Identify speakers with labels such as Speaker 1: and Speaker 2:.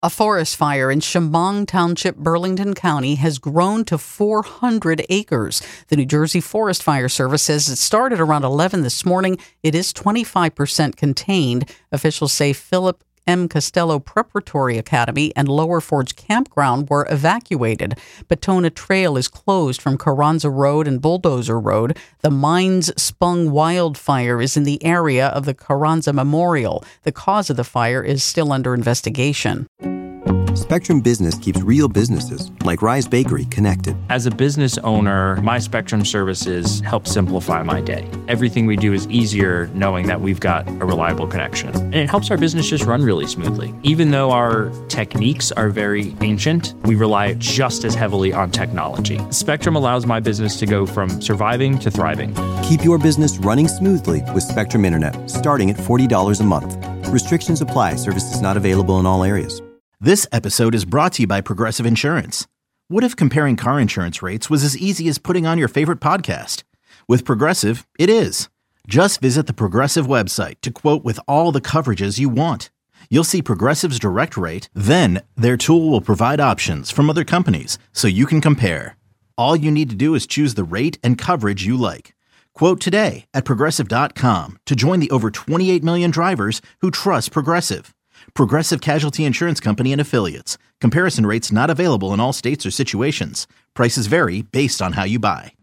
Speaker 1: A forest fire in Chemung Township, Burlington County, has grown to 400 acres. The New Jersey Forest Fire Service says it started around 11 this morning. It is 25% contained. Officials say Philip M. Costello Preparatory Academy and Lower Forge Campground were evacuated. Batona Trail is closed from Carranza Road and Bulldozer Road. The Mines Spung wildfire is in the area of the Carranza Memorial. The cause of the fire is still under investigation.
Speaker 2: Spectrum Business keeps real businesses, like Rise Bakery, connected.
Speaker 3: As a business owner, my Spectrum services help simplify my day. Everything we do is easier knowing that we've got a reliable connection. And it helps our business just run really smoothly. Even though our techniques are very ancient, we rely just as heavily on technology. Spectrum allows my business to go from surviving to thriving.
Speaker 2: Keep your business running smoothly with Spectrum Internet, starting at $40 a month. Restrictions apply. Services not available in all areas.
Speaker 4: This episode is brought to you by Progressive Insurance. What if comparing car insurance rates was as easy as putting on your favorite podcast? With Progressive, it is. Just visit the Progressive website to quote with all the coverages you want. You'll see Progressive's direct rate, then their tool will provide options from other companies so you can compare. All you need to do is choose the rate and coverage you like. Quote today at Progressive.com to join the over 28 million drivers who trust Progressive. Progressive Casualty Insurance Company and Affiliates. Comparison rates not available in all states or situations. Prices vary based on how you buy.